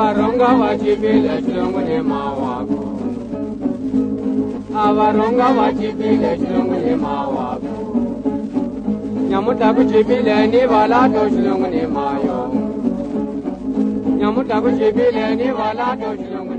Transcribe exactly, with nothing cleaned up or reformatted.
Avaronga wachibile chilunguni mawako. Avaronga wachibile chilunguni mawako. Nyamutaku chibile ni valato chilunguni mayo. Nyamutaku chibile ni valato chilunguni